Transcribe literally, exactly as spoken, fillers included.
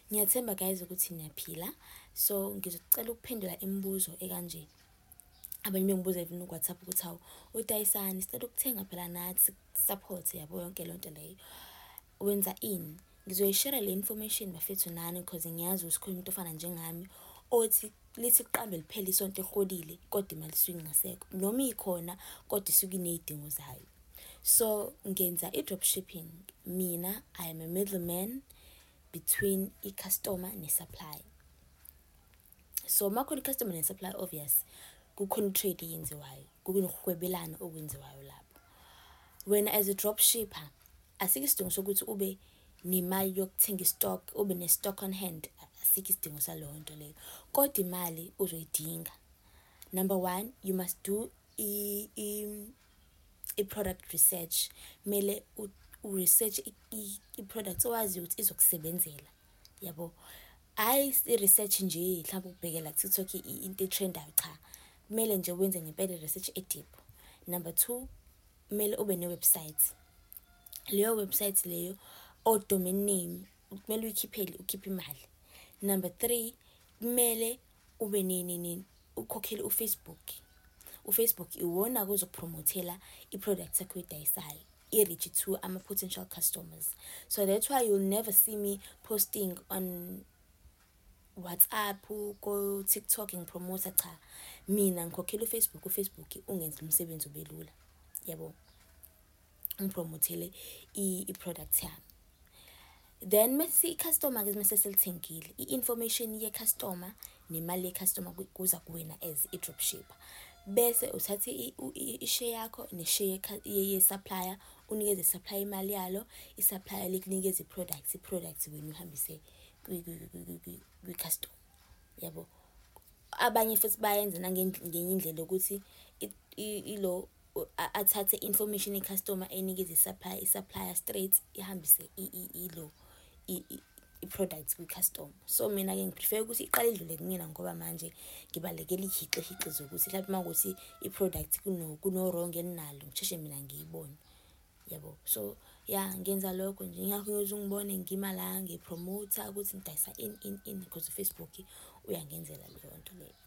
Ngiyathemba guys ukuthi niyaphila. So ngizocela ukuphendula imibuzo ekanje. Abanye bengibuza even ku WhatsApp ukuthi hawu udayisani sicela ukuthenga phela nathi support yabo yonke lonto leyo. Wenza ini? Ngizoyishare le information bafethu nani because ngiyazi usikhona umuntu ofana njengami othi lithi kuqambe liphela isonto eholile kodwa imali isuke ingasekho noma ikhona kodwa isuke inezidingo zayo. So ngenza i-dropshipping. Mina I am a middleman between i-customer ne-supply. So makhona i-customer ne-supply obvious kukhona trade yenziwayo, kunokuhwebelana okwenziwayo lapho. Wena as a dropshipper asike isidingo sokuthi ube nemali yokuthenga istock, ube ne-stock on hand, asike isidingo saleyo nto leyo. Kodwa imali uzoyidinga. Number one, you must do i i i-product research. Mele u-research i-product owazi ukuthi izokusebenzela. Yabo. Hayi i-research nje mhlawumbe ubhekela TikTok into etrendayo cha. Kumele nje wenze ngempela research e-deep. Number two, kumele ube ne-website. Leyo website leyo o domain name kumele uyikhiphele ukhiphe imali. Number three, kumele ube nini ukhokhele uFacebook. uFacebook iwona kuzokupromothela i-product yakho edayisayo, i-reach to ama potential customers. So that's why you'll never see me posting on WhatsApp ko TikTok ngipromote cha. Mina ngikhokhela uFacebook, uFacebook ungenza umsebenzi ubelula. Yabo. Ngipromothele i-product yami. Then mase i-customer ke mase selithengile, i-information ye-customer nemali ye-customer kuza kuwena as i-dropshipper. Bese uthatha i-share yakho ne-share ye-supplier, unikeze i-supplier imali yalo, i-supplier likunikeze i-products, i-products wena uhambise kwi-customer. Yabo. Abanye futhi bayenza nangenye indlela ukuthi ilo athathe information ye-customer enikeze i-supplier, i-supplier straight ihambise ilo i-products kwi-customer. So mina ke ngiprefer ukuthi iqale idlule kumina ngoba manje ngibalekela ihiqe hiqe zokuthi mhlawumbe mangothi i-product kuno kuno wrong enalo ngisheshe mina ngiyibone. Yabo. So yeah ngenza lokho nje ngakho ngizungibone ngima la ngipromote ukuthi ngidayisa in in in because Facebook uyangenzela leyo nto leyo.